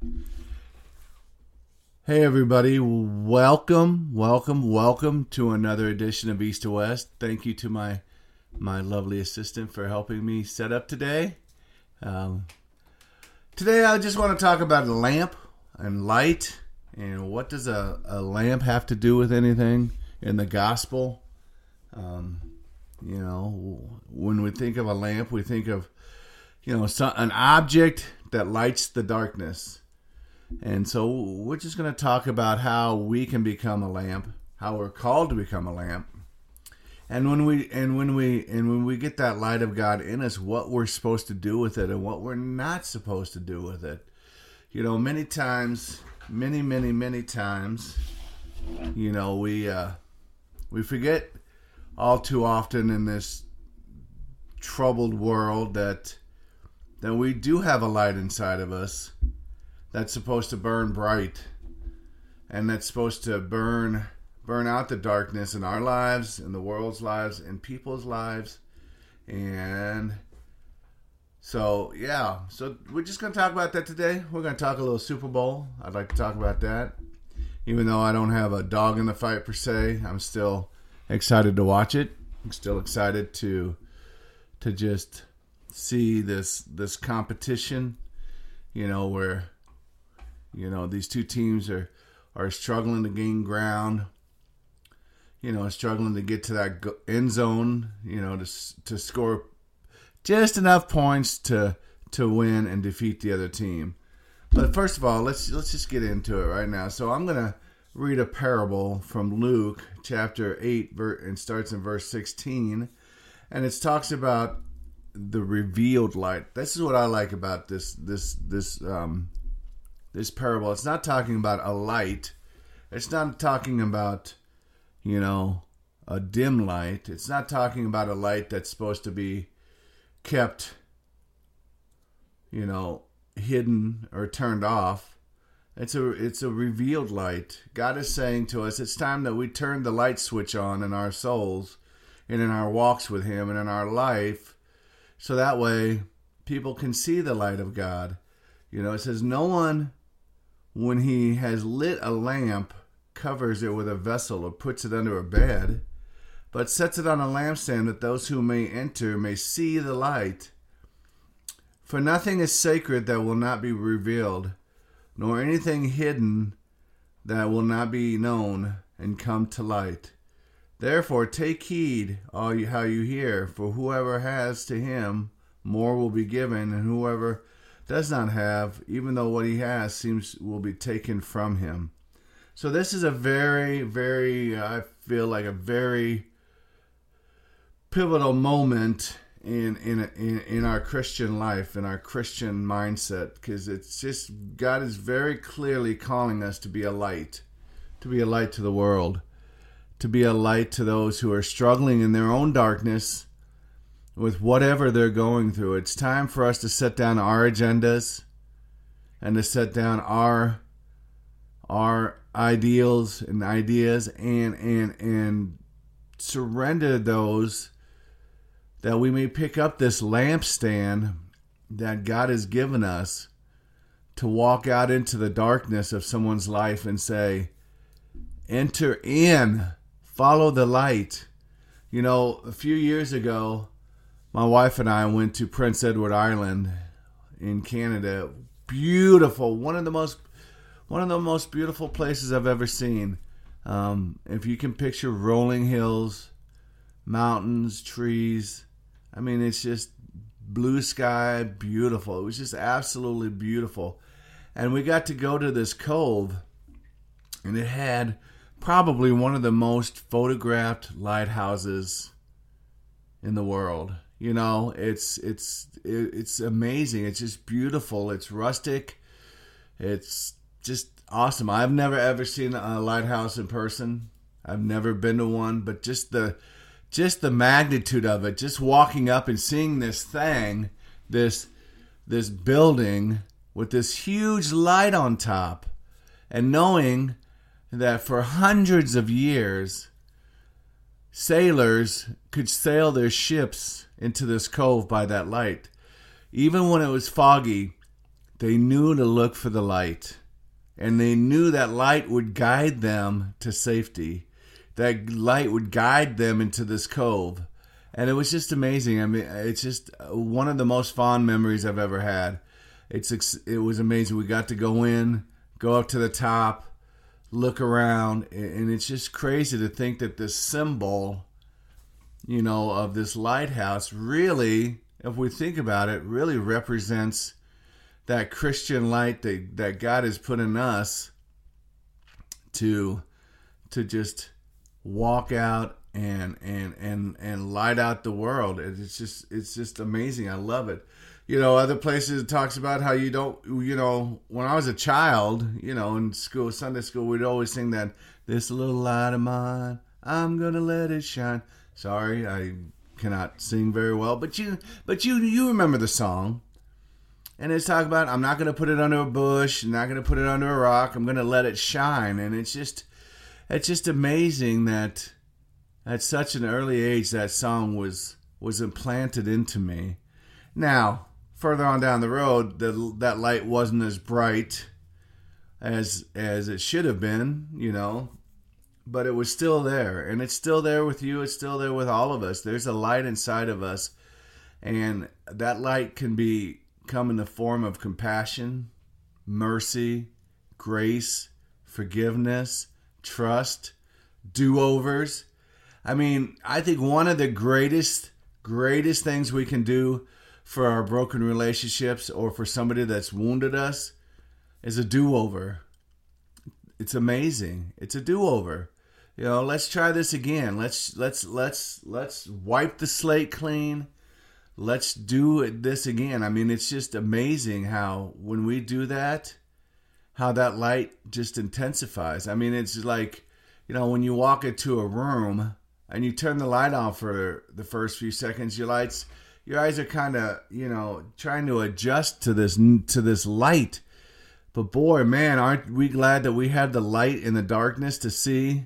Hey everybody, welcome to another edition of East to West. Thank you to my lovely assistant for helping me set up today. Today I just want to talk about a lamp and light, and what does a lamp have to do with anything in the gospel. When we think of a lamp, we think of an object that lights the darkness. And so we're just going to talk about how we can become a lamp, how we're called to become a lamp, and when we get that light of God in us, what we're supposed to do with it and what we're not supposed to do with it. Many times, many times, we forget all too often in this troubled world that we do have a light inside of us that's supposed to burn bright, and that's supposed to burn out the darkness in our lives, in the world's lives, in people's lives. And so we're just going to talk about that today. We're going to talk a little Super Bowl. I'd like to talk about that. Even though I don't have a dog in the fight per se, I'm still excited to watch it. I'm still excited to just see this competition, where these two teams are struggling to gain ground, struggling to get to that end zone, to score just enough points to win and defeat the other team. But first of all, let's just get into it right now. So I'm going to read a parable from Luke chapter 8, and starts in verse 16, and it talks about the revealed light. This is what I like about this parable. It's not talking about a light. It's not talking about, a dim light. It's not talking about a light that's supposed to be kept, hidden or turned off. It's a revealed light. God is saying to us, it's time that we turn the light switch on in our souls and in our walks with Him and in our life, so that way people can see the light of God. It says, no one, when he has lit a lamp, covers it with a vessel or puts it under a bed, but sets it on a lampstand, that those who may enter may see the light. For nothing is sacred that will not be revealed, nor anything hidden that will not be known and come to light. Therefore take heed how you hear, for whoever has, to him more will be given, and whoever does not have, even though what he has will be taken from him. So this is a very, very, I feel like a very pivotal moment in our Christian life, in our Christian mindset, because it's just, God is very clearly calling us to be a light to the world, to be a light to those who are struggling in their own darkness with whatever they're going through. It's time for us to set down our agendas and to set down our ideals and ideas and surrender those, that we may pick up this lampstand that God has given us to walk out into the darkness of someone's life and say, enter in, follow the light. A few years ago, my wife and I went to Prince Edward Island in Canada. Beautiful, one of the most beautiful places I've ever seen. If you can picture rolling hills, mountains, trees, it's just blue sky, beautiful. It was just absolutely beautiful. And we got to go to this cove, and it had probably one of the most photographed lighthouses in the world. It's amazing. It's just beautiful. It's rustic. It's just awesome. I've never ever seen a lighthouse in person. I've never been to one, but just the magnitude of it, just walking up and seeing this thing, this building with this huge light on top, and knowing that for hundreds of years, sailors could sail their ships into this cove by that light. Even when it was foggy, they knew to look for the light. And they knew that light would guide them to safety. That light would guide them into this cove. And it was just amazing. I mean, it's just one of the most fond memories I've ever had. It was amazing. We got to go in, go up to the top, look around, and it's just crazy to think that this symbol, of this lighthouse really, if we think about it, really represents that Christian light that God has put in us to just walk out and light out the world. It's just amazing. I love it. Other places it talks about how you don't, when I was a child, in school, Sunday school, we'd always sing that, this little light of mine, I'm going to let it shine. Sorry, I cannot sing very well, but you remember the song. And it's talking about, I'm not going to put it under a bush, I'm not going to put it under a rock, I'm going to let it shine. And it's just amazing that at such an early age that song was implanted into me. Now, further on down the road, that light wasn't as bright as it should have been, but it was still there. And it's still there with you, it's still there with all of us. There's a light inside of us, and that light can come in the form of compassion, mercy, grace, forgiveness, trust, do-overs. I mean, I think one of the greatest things we can do for our broken relationships or for somebody that's wounded us is a do-over. It's amazing. It's a do-over. Let's try this again. Let's wipe the slate clean. Let's do this again. I mean, it's just amazing how when we do that, how that light just intensifies. I mean, it's like, when you walk into a room and you turn the light on for the first few seconds, your eyes are kind of, trying to adjust to this light. But boy, man, aren't we glad that we have the light in the darkness to see,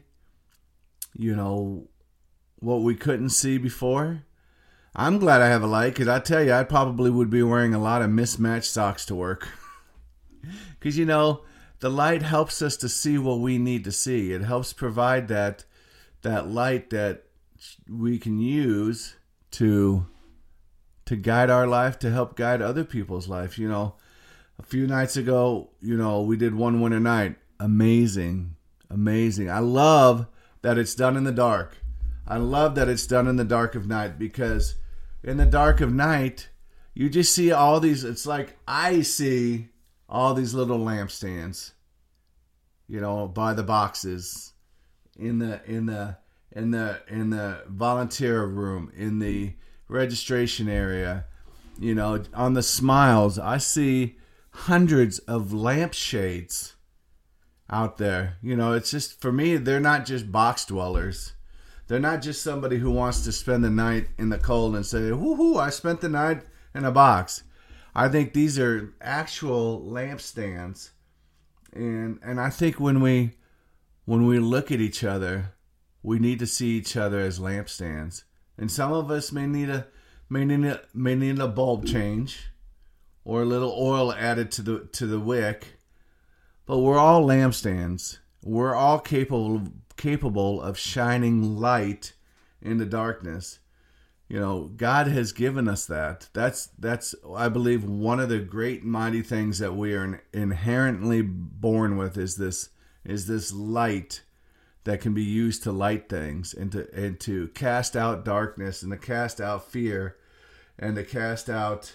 what we couldn't see before? I'm glad I have a light, because I tell you, I probably would be wearing a lot of mismatched socks to work. Because, the light helps us to see what we need to see. It helps provide that light that we can use to guide our life, to help guide other people's life. A few nights ago, we did One Winter Night. Amazing. I love that it's done in the dark. I love that it's done in the dark of night, because in the dark of night, you just see all these, it's like I see all these little lampstands, by the boxes, in the volunteer room, in the registration area, on the smiles. I see hundreds of lampshades out there. It's just, for me, they're not just box dwellers. They're not just somebody who wants to spend the night in the cold and say, woohoo, I spent the night in a box. I think these are actual lampstands. And I think when we look at each other, we need to see each other as lampstands. And some of us may need a bulb change or a little oil added to the wick. But we're all lampstands. We're all capable of shining light in the darkness. God has given us that. That's I believe one of the great mighty things that we are inherently born with is this light that can be used to light things and to cast out darkness and to cast out fear and to cast out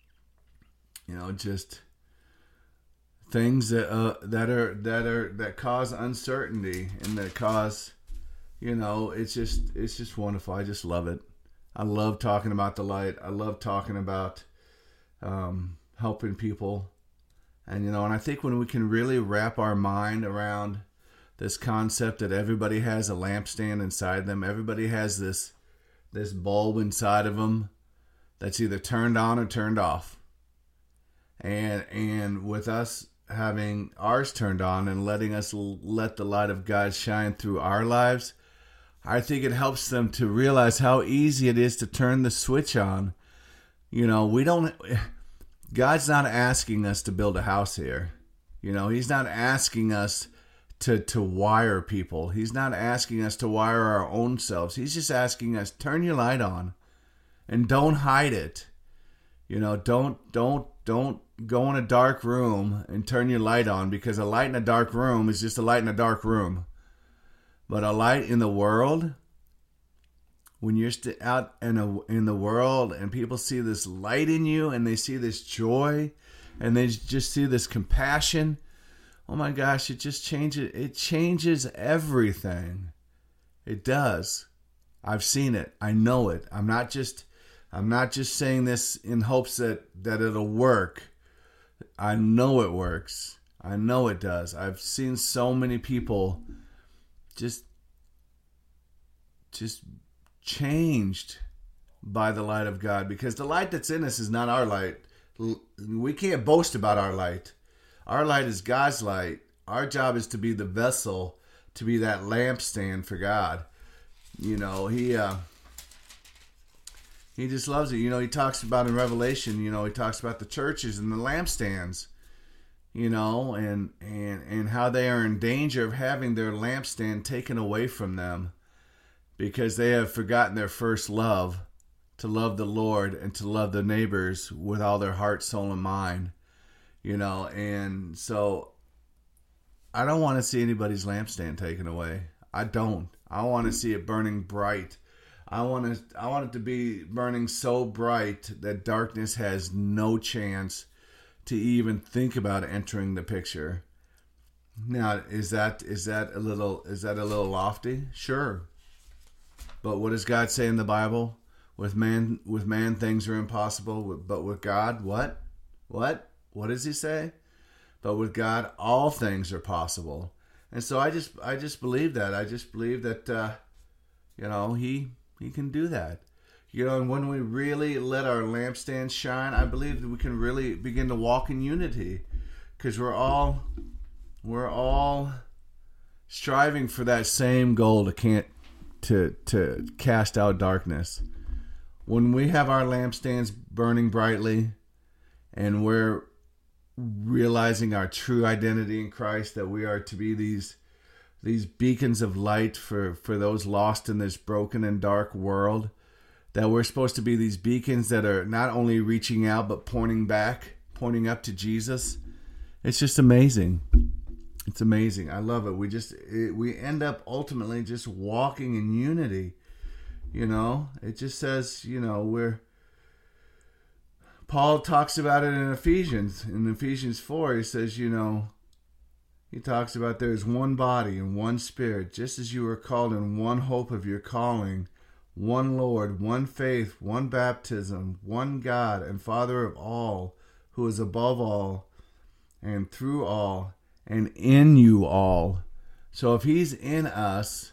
just things that cause uncertainty and that cause it's just wonderful. I just love it. I love talking about the light. I love talking about helping people, and I think when we can really wrap our mind around this concept that everybody has a lampstand inside them, everybody has this bulb inside of them that's either turned on or turned off, and with us having ours turned on and letting us let the light of God shine through our lives, I think it helps them to realize how easy it is to turn the switch on. We don't, God's not asking us to build a house here. He's not asking us to wire people. He's not asking us to wire our own selves. He's just asking us, turn your light on and don't hide it. Don't go in a dark room and turn your light on, because a light in a dark room is just a light in a dark room. But a light in the world, when you're out in the world and people see this light in you and they see this joy and they just see this compassion, oh my gosh, it just changes. It changes everything. It does. I've seen it. I know it. I'm not just saying this in hopes that it'll work. I know it works. I know it does. I've seen so many people just changed by the light of God, because the light that's in us is not our light. We can't boast about our light. Our light is God's light. Our job is to be the vessel, to be that lampstand for God. He just loves it. He talks about in Revelation, he talks about the churches and the lampstands, and how they are in danger of having their lampstand taken away from them because they have forgotten their first love, to love the Lord and to love their neighbors with all their heart, soul, and mind. And so I don't want to see anybody's lampstand taken away. I don't. I want to see it burning bright. I want it to be burning so bright that darkness has no chance to even think about entering the picture. Now, is that a little lofty? Sure. But what does God say in the Bible? With man things are impossible, but with God, what? What does he say? But with God, all things are possible. And so I just believe that. I just believe that he can do that. And when we really let our lampstand shine, I believe that we can really begin to walk in unity, because we're all striving for that same goal to cast out darkness. When we have our lampstands burning brightly and we're realizing our true identity in Christ, that we are to be these beacons of light for those lost in this broken and dark world, that we're supposed to be these beacons that are not only reaching out but pointing up to Jesus. It's just amazing. It's amazing. I love it. We end up ultimately just walking in unity. It just says, Paul talks about it in Ephesians. In Ephesians 4, he says, he talks about there's one body and one spirit, just as you were called in one hope of your calling, one Lord, one faith, one baptism, one God and Father of all, who is above all and through all and in you all. So if he's in us,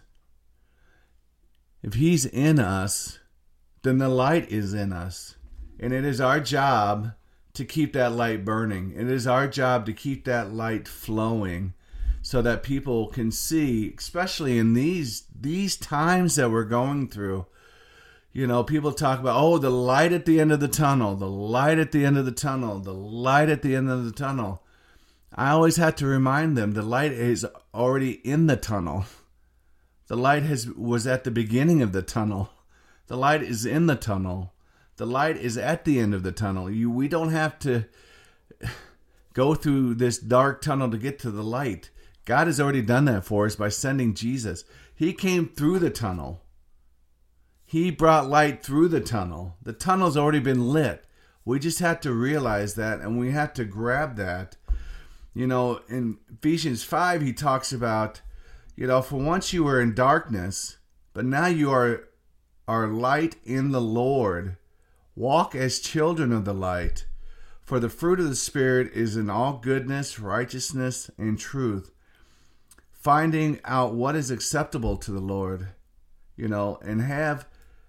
then the light is in us. And it is our job to keep that light burning. It is our job to keep that light flowing so that people can see, especially in these times that we're going through. People talk about, the light at the end of the tunnel, the light at the end of the tunnel, the light at the end of the tunnel. I always have to remind them the light is already in the tunnel. The light was at the beginning of the tunnel. The light is in the tunnel. The light is at the end of the tunnel. We don't have to go through this dark tunnel to get to the light. God has already done that for us by sending Jesus. He came through the tunnel. He brought light through the tunnel. The tunnel's already been lit. We just have to realize that, and we have to grab that. In Ephesians 5, he talks about, for once you were in darkness, but now you are light in the Lord. Walk as children of the light, for the fruit of the Spirit is in all goodness, righteousness, and truth, finding out what is acceptable to the Lord, and have,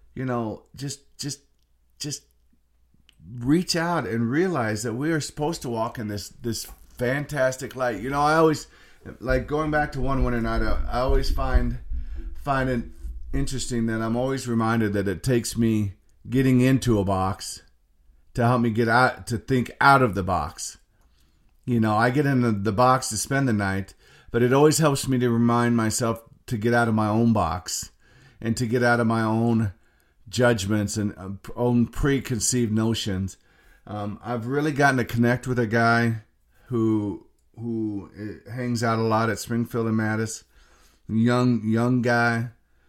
just reach out and realize that we are supposed to walk in this fantastic light. I always, like, going back to one winter night, I always find it interesting that I'm always reminded that it takes me getting into a box to help me get out, to think out of the box. You know, I get in the box to spend the night, but it always helps me to remind myself to get out of my own box and to get out of my own judgments and own preconceived notions. I've really gotten to connect with a guy who hangs out a lot at Springfield and Mattis. Young guy.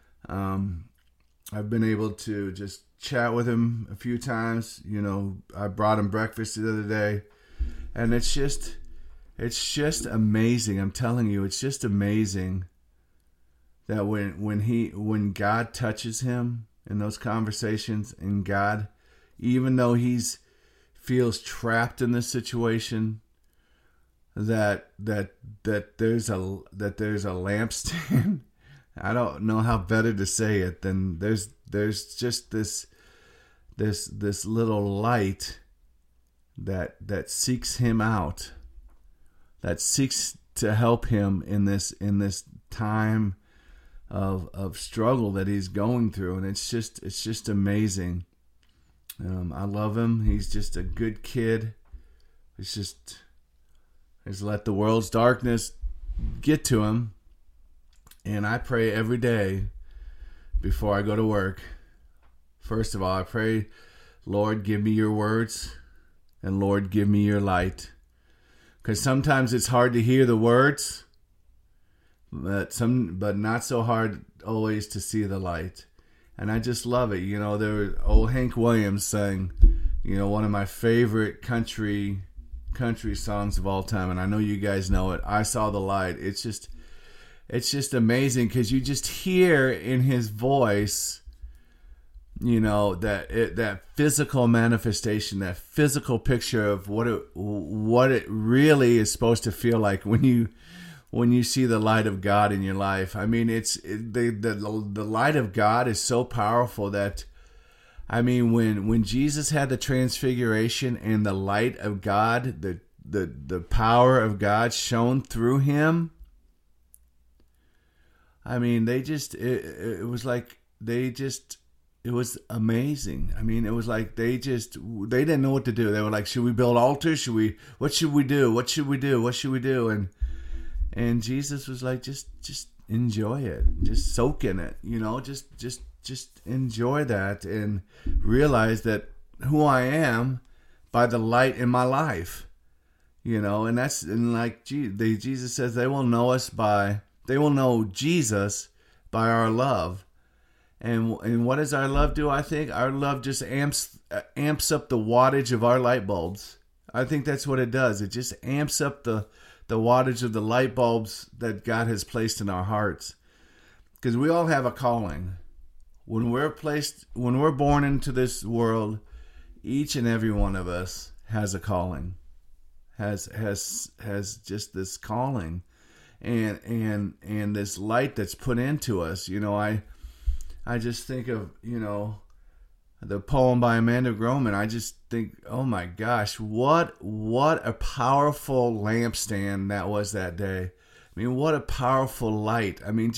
I've been able to just chat with him a few times. You know, I brought him breakfast the other day, and it's just amazing. I'm telling you, it's just amazing that when God touches him in those conversations, and God, even though he's feels trapped in this situation, that there's a lampstand. I don't know how better to say it than there's just this little light that seeks him out, that seeks to help him in this time of struggle that he's going through, and it's just amazing. I love him. He's just a good kid. He's let the world's darkness get to him. And I pray every day before I go to work. First of all, I pray, Lord, give me your words, and Lord, give me your light. Because sometimes it's hard to hear the words, but not so hard always to see the light. And I just love it. You know, there was old Hank Williams sang, you know, one of my favorite country songs of all time, and I know you guys know it, I Saw the Light. It's just amazing because you just hear in his voice, you know, that physical manifestation, that physical picture of what it really is supposed to feel like when you see the light of God in your life. I mean, the light of God is so powerful that, I mean, when Jesus had the transfiguration and the light of God, the power of God shone through him, I mean, it was amazing. I mean, it was like they didn't know what to do. They were like, should we build altars? What should we do? What should we do? And Jesus was like, just enjoy it. Just soak in it, you know, just enjoy that and realize that who I am by the light in my life, you know, and Jesus says they will know Jesus by our love. And what does our love do? I think our love just amps up the wattage of our light bulbs. I think that's what it does. It just amps up the wattage of the light bulbs that God has placed in our hearts. Because we all have a calling. When we're born into this world, each and every one of us has a calling. Has just this calling. And this light that's put into us. You know, I just think of, you know, the poem by Amanda Groman. I just think, oh my gosh, what a powerful lampstand that was that day. I mean, what a powerful light. I mean,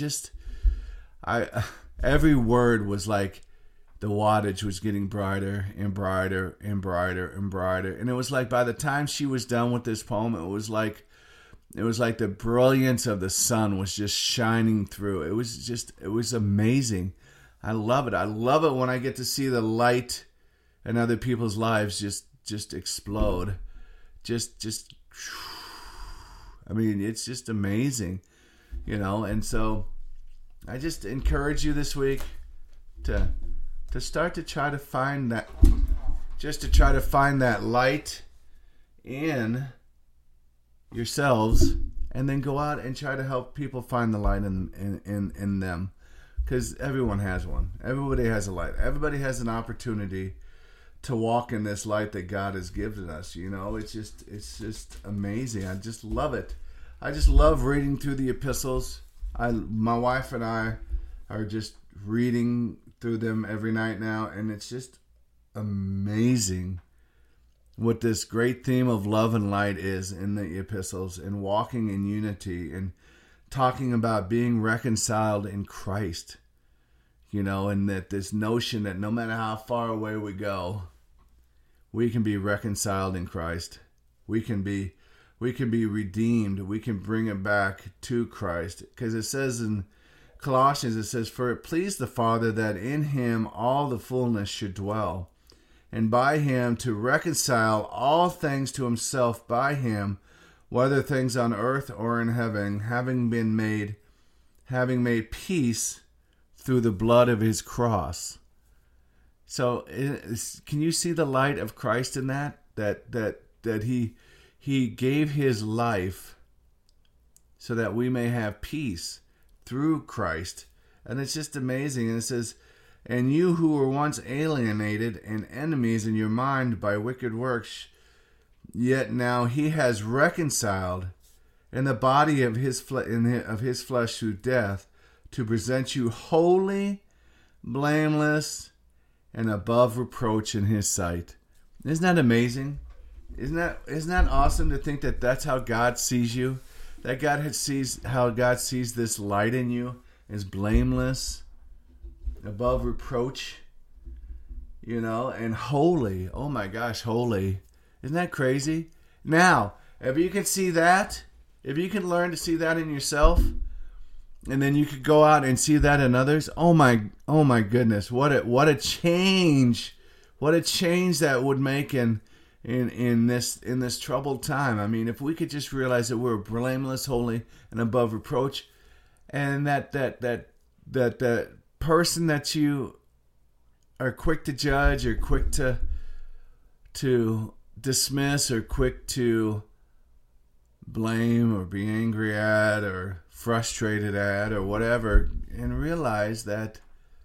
every word was like the wattage was getting brighter and brighter and brighter and brighter. And it was like by the time she was done with this poem, it was like the brilliance of the sun was just shining through. It was amazing. I love it. I love it when I get to see the light in other people's lives just explode. I mean, it's just amazing, you know. And so I just encourage you this week to start to try to find that, just to try to find that light in yourselves, and then go out and try to help people find the light in them. Because everyone has one. Everybody has a light. Everybody has an opportunity to walk in this light that God has given us. You know, it's just amazing. I just love it. I just love reading through the epistles. My wife and I are just reading through them every night now, and it's just amazing what this great theme of love and light is in the epistles, and walking in unity and talking about being reconciled in Christ, you know, and that this notion that no matter how far away we go, we can be reconciled in Christ. We can be redeemed. We can bring it back to Christ. Because it says in Colossians, it says, "For it pleased the Father that in him all the fullness should dwell, and by him to reconcile all things to himself by him, whether things on earth or in heaven, having made peace through the blood of his cross." So can you see the light of Christ in that? That he gave his life so that we may have peace through Christ. And it's just amazing. And it says, "And you who were once alienated and enemies in your mind by wicked works, yet now he has reconciled in the body of his flesh through death, to present you holy, blameless, and above reproach in his sight." Isn't that amazing? Isn't that awesome to think that that's how God sees you? That how God sees this light in you is blameless, above reproach, and holy. Oh my gosh, holy. Isn't that crazy? Now, if you can see that, if you can learn to see that in yourself, and then you could go out and see that in others, oh my goodness, what a change that would make in this troubled time. I mean, if we could just realize that we're blameless, holy, and above reproach, and that person that you are quick to judge, or quick to dismiss, or quick to blame, or be angry at, or frustrated at, or whatever, and realize that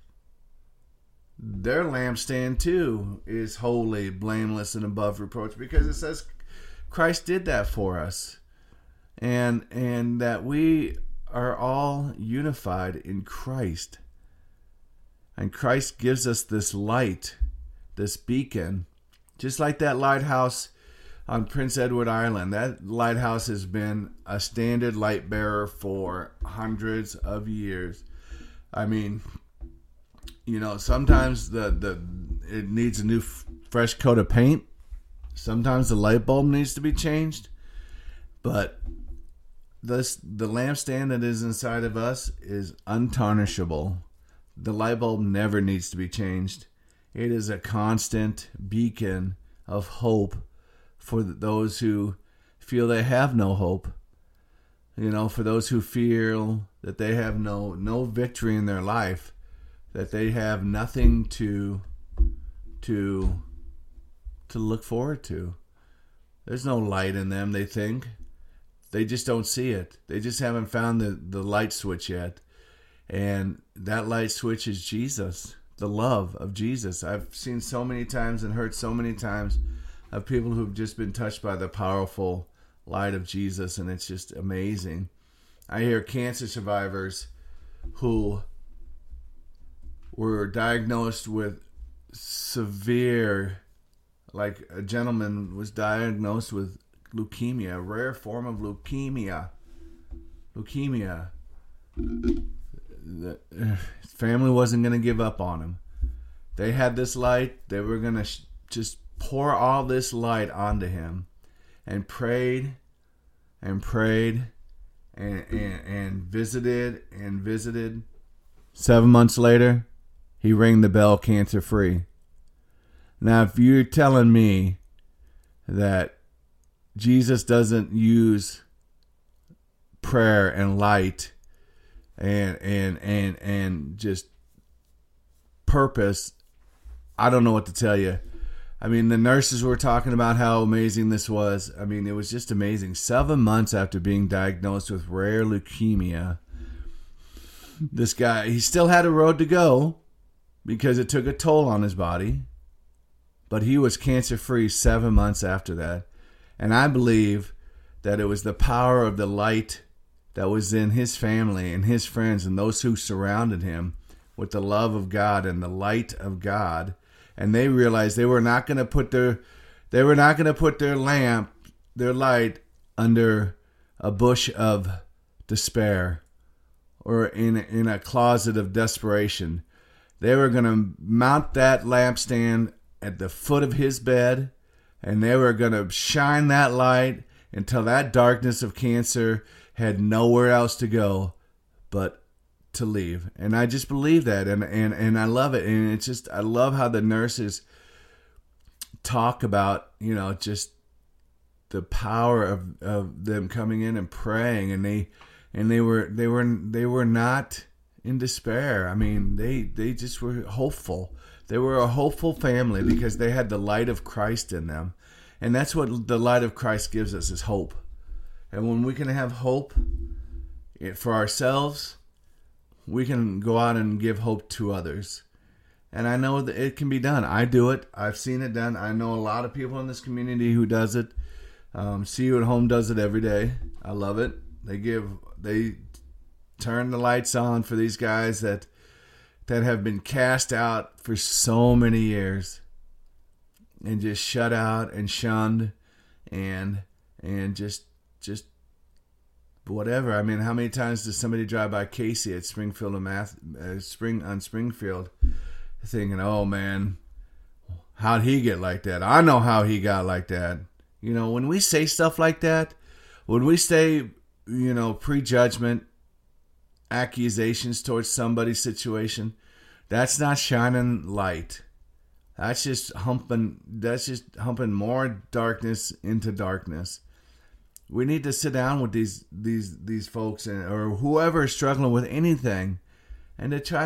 their lampstand too is holy, blameless, and above reproach, because it says Christ did that for us, and that we are all unified in Christ, and Christ gives us this light, this beacon, just like that lighthouse on Prince Edward Island. That lighthouse has been a standard light bearer for hundreds of years. I mean, sometimes it needs a new fresh coat of paint. Sometimes the light bulb needs to be changed. But the lampstand that is inside of us is untarnishable. The light bulb never needs to be changed. It is a constant beacon of hope for those who feel they have no hope. For those who feel that they have no victory in their life, that they have nothing to look forward to. There's no light in them, they think. They just don't see it. They just haven't found the light switch yet. And that light switch is Jesus, the love of Jesus. I've seen so many times and heard so many times of people who've just been touched by the powerful light of Jesus, and it's just amazing. I hear cancer survivors who were diagnosed with severe, like a gentleman was diagnosed with leukemia, a rare form of leukemia. His family wasn't going to give up on him. They had this light. They were going to just pour all this light onto him, and prayed and prayed and visited and visited. 7 months later, he rang the bell, cancer free. Now, if you're telling me that Jesus doesn't use prayer and light and just purpose, I don't know what to tell you. I mean, the nurses were talking about how amazing this was. I mean, it was just amazing. 7 months after being diagnosed with rare leukemia, this guy, he still had a road to go because it took a toll on his body, but he was cancer-free 7 months after that. And I believe that it was the power of the light that was in his family and his friends and those who surrounded him with the love of God and the light of God. And they realized they were not going to put their light under a bush of despair or in a closet of desperation. They were going to mount that lampstand at the foot of his bed, And they were going to shine that light until that darkness of cancer had nowhere else to go but to leave. And I just believe that. And I love it. And it's just, I love how the nurses talk about, just the power of them coming in and praying. And they were not in despair. I mean, they just were hopeful. They were a hopeful family because they had the light of Christ in them. And that's what the light of Christ gives us, is hope. And when we can have hope for ourselves, we can go out and give hope to others. And I know that it can be done. I do it. I've seen it done. I know a lot of people in this community who does it. See You at Home does it every day. I love it. They turn the lights on for these guys that have been cast out for so many years and just shut out and shunned and just whatever. I mean, how many times does somebody drive by Casey at Springfield and Springfield thinking, oh man, how'd he get like that? I know how he got like that. When we say stuff like that, when we say, prejudgment, accusations towards somebody's situation, that's not shining light. That's just humping more darkness into darkness. We need to sit down with these folks or whoever is struggling with anything, and to try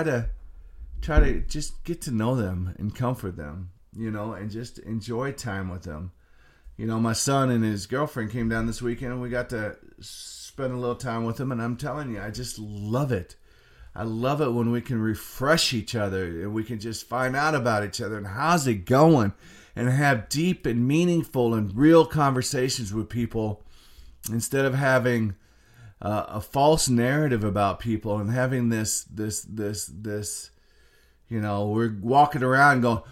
to just get to know them and comfort them, and just enjoy time with them. My son and his girlfriend came down this weekend, and we got to spend a little time with them, and I'm telling you, I just love it. I love it when we can refresh each other and we can just find out about each other and how's it going, and have deep and meaningful and real conversations with people instead of having a false narrative about people and having this we're walking around going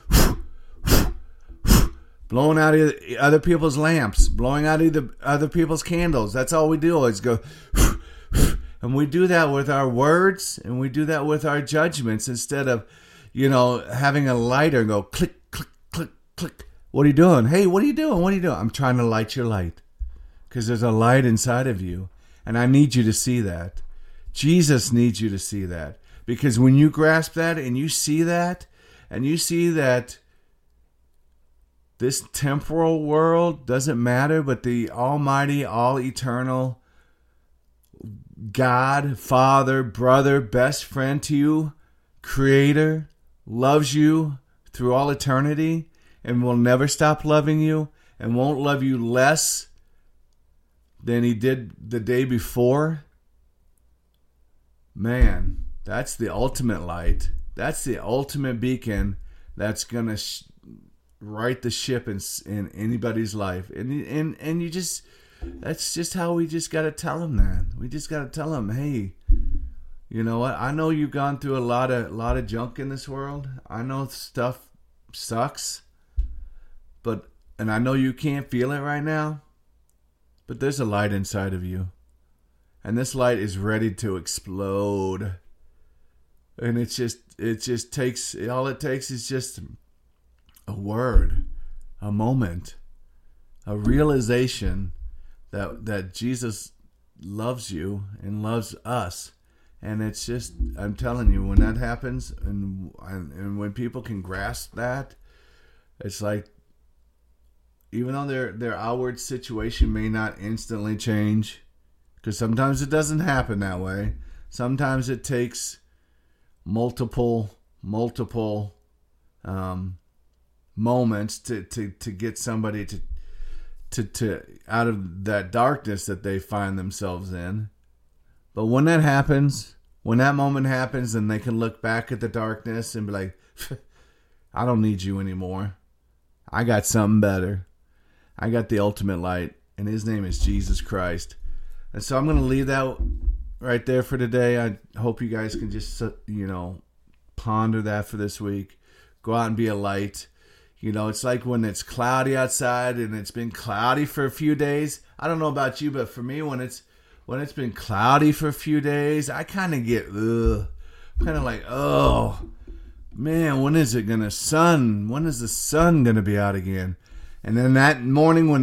blowing out other people's lamps, blowing out other people's candles. That's all we do is go. And we do that with our words, and we do that with our judgments instead of, having a lighter and go click, click, click, click. What are you doing? Hey, what are you doing? What are you doing? I'm trying to light your light because there's a light inside of you, and I need you to see that. Jesus needs you to see that, because when you grasp that and you see that, this temporal world doesn't matter, but the almighty, all-eternal God, Father, brother, best friend to you, Creator, loves you through all eternity and will never stop loving you and won't love you less than He did the day before. Man, that's the ultimate light. That's the ultimate beacon that's going to right the ship in anybody's life. And you just... That's just how we just got to tell them that. We just got to tell them, hey, you know what? I know you've gone through a lot of junk in this world. I know stuff sucks, and I know you can't feel it right now, but there's a light inside of you, and this light is ready to explode. And it just takes, all it takes is just a word, a moment, a realization that Jesus loves you and loves us. And it's just, I'm telling you, when that happens and when people can grasp that, it's like, even though their outward situation may not instantly change, because sometimes it doesn't happen that way. Sometimes it takes multiple moments to get somebody to out of that darkness that they find themselves in. But when that happens, when that moment happens, and they can look back at the darkness and be like, I don't need you anymore. I got something better. I got the ultimate light, and His name is Jesus Christ. And so I'm going to leave that right there for today. I hope you guys can just, ponder that for this week. Go out and be a light. It's like when it's cloudy outside and it's been cloudy for a few days. I don't know about you, but for me, when it's been cloudy for a few days, I kind of get, like, oh, man, when is the sun going to be out again? And then that morning when